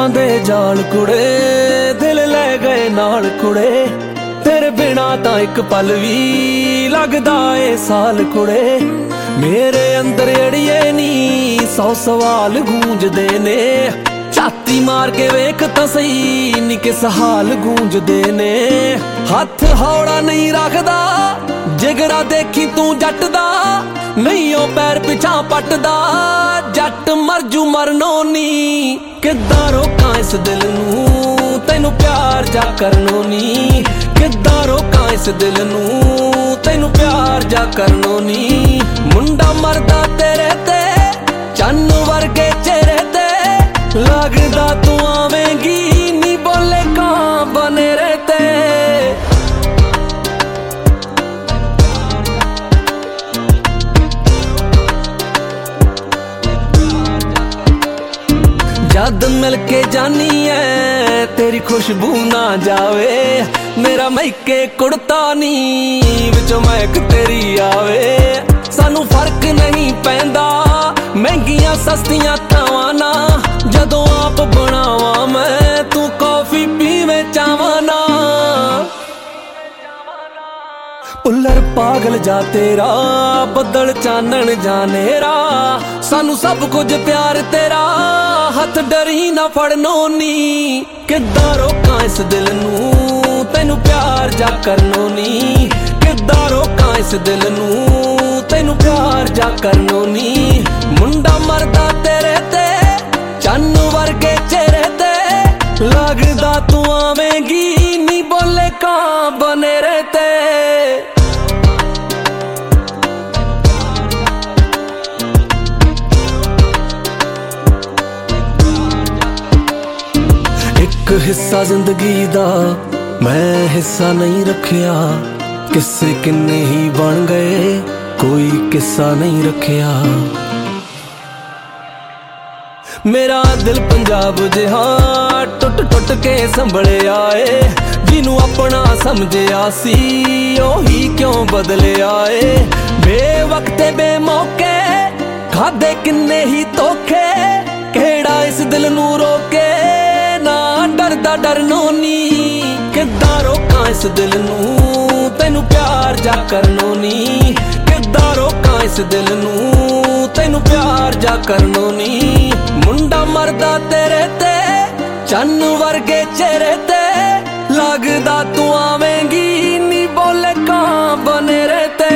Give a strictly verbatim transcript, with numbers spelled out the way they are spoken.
दुखां दे जाल कुड़े दिल लै गए नाल कुड़े तेरे बिना तां इक पल भी लगदा ए साल कुड़े मेरे अंदर अड़िए नी सौ सवाल गूंजदे ने छाती मार के वेख तां सही नी किस हाल गूंजदे ने हथ हौला नहीं रखदा जिगरा देखी तू जट दा नहीं ओ पैर पिछा पटदा जट मरजू मरनो नी किद्दां रोकां इस दिल नू तैनू प्यार जा करनो नी किद्दां रोकां इस दिल नू तैनू प्यार जा करनो नी मुंडा मरदा तेरे ते चन्न वर्गे चेहरे ते लगदा तू आवेंगी नी बोले कां बनेरे ते जद मिल के जानी है तेरी खुशबू ना जावे मेरा मैके कुड़ता नी विचों महक तेरी आवे सानू फर्क नहीं पैंदा महंगियां सस्तियां थावां ना जदों आप बनावा मैं तू कॉफी पीवे चावां ना उलर पागल जा तेरा बदल चानन जानेरा सानू सब कुछ प्यार तेरा हथ डरी ना फड़नो नी किद्दां रोकां इस दिल नू तैनू प्यार जा करनो नी किद्दां रोकां इस दिल नू तैनू प्यार जा करनो नी मुंडा मरदा तेरे ते चन्न वर्गे चेहरे ते लगदा तू आवेंगी नी बोले कां बनेरे ते एक हिस्सा जिंदगी दा मैं हिस्सा नहीं रखिया किस्से किन्ने ही बन गए कोई किस्सा नहीं रखिया मेरा दिल पंजाब जिहा टुट टुट के संभले आए जिनू अपना समझिया सी ओही क्यों बदले आए बेवक्ते बेमौके खादे किन्ने ही धोखे केड़ा इस दिल नू रोके ना डरदा डरनो नी किद्दां रोकां इस दिल नू तैनू प्यार जा करनो नी किद्दां रोकां इस दिल नू तैनू प्यार जा करनो नी मुंडा मरदा तेरे ते चन्न वर्गे चेहरे ते लगदा तू आवेंगी नी बोले कां बनेरे ते